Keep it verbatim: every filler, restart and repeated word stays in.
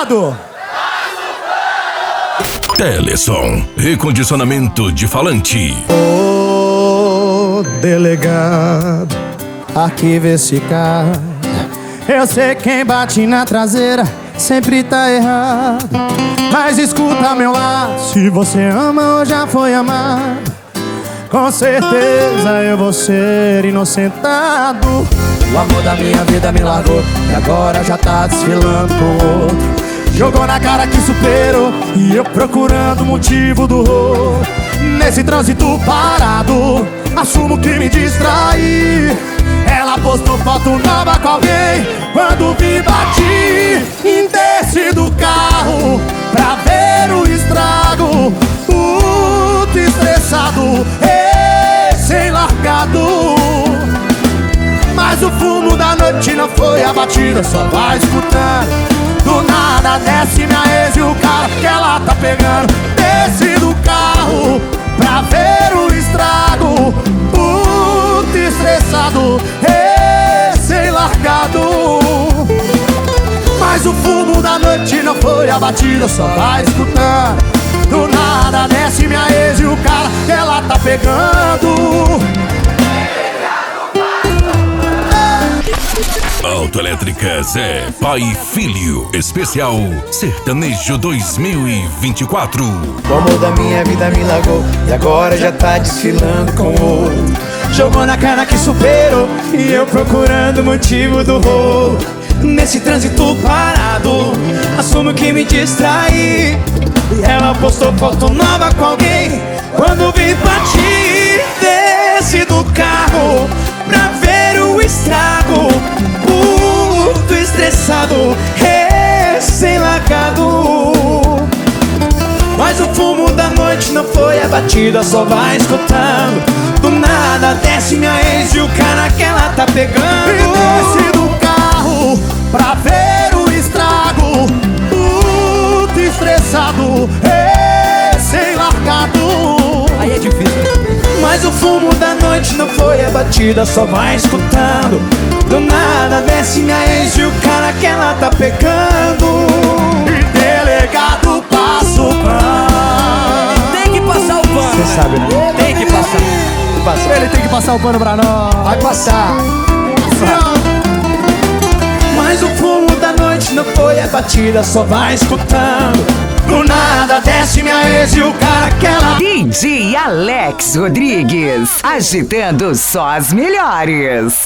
delegado. Teleson, recondicionamento de falante. Ô, delegado, arquiva esse caso. Eu sei quem bate na traseira sempre tá errado, mas escuta meu lado. Se você ama ou já foi amado, com certeza eu vou ser inocentado. O amor da minha vida me largou e agora já tá desfilando pro outro. Jogou na cara que superou e eu procurando o motivo do rolo. Nesse trânsito parado, assumo que me distraí. Ela postou foto nova com alguém. Quando vi, bati em desce do carro pra ver o estrago. Puto estressado, recém-largado. Mas o fumo da noite não foi abatido, só vai escutando. Do nada desce minha ex e o cara que ela tá pegando. Desce do carro pra ver o estrago. Puto estressado, recém-largado. Mas o fumo da noite não foi abatido, só vai escutando. Do nada desce minha ex e o cara que ela tá pegando. Autoelétrica Zé Pai e Filho Especial Sertanejo dois mil e vinte e quatro. O amor da minha vida me largou e agora já tá desfilando com outro. Jogou na cara que superou e eu procurando o motivo do rolo. Nesse trânsito parado, assumo que me distraí. E ela postou foto nova com alguém. Quando vi, bati, desci do carro pra ver o estrago. Puto estressado, recém-largado. Mas o fumo da noite não foi abatido, só vai escutando. Do nada desce minha ex e o cara que ela tá pegando. E desce do carro pra ver o estrago. Puto estressado, recém-largado. Aí é difícil. Mas o fumo da noite não foi abatida, só vai escutando. Do nada desce minha ex e o cara que ela tá pegando. E delegado passa o pano. Tem que passar o pano. Você sabe, né? Tem que passar. Passa. Ele tem que passar o pano pra nós. Vai passar. Mas o fumo da noite não foi abatida, só vai escutando. Do nada desce minha ex e o cara que ela... D J Alex Rodrigues, agitando só as melhores.